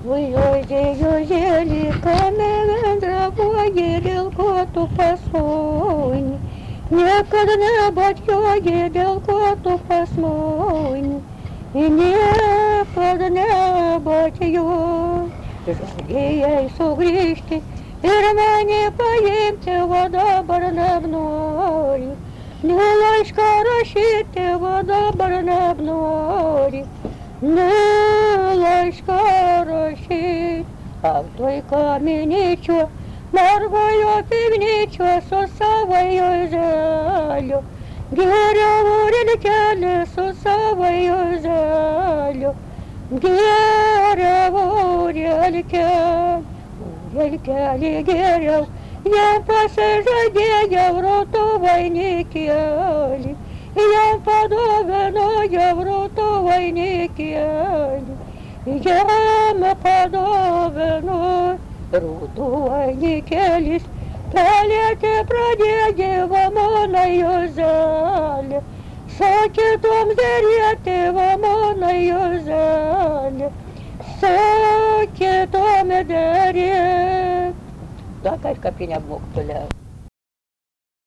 Ой-ой-ой-ой, камень дорогой, делко-то посонь. Некогда не батьёги, делко-то посонь. И некогда не батьё. Жалея сугришки, и романе поемте, вода барна в норе. Нелочка рощите, вода барна в норе. Нелочка рощит, а в той каменичо, марвою пивничо, сосавою залю. Гереву летели, сосавою залю. Гереву летели, герев, я посажу в ротовой никели. Я подобная в ротовой никели. Я подобная ротовой никели. Полете прадеди в омоною зале. Сокетом зерете в омоною зале. Сокетом зерете. Да, кайф копень обмок, бля.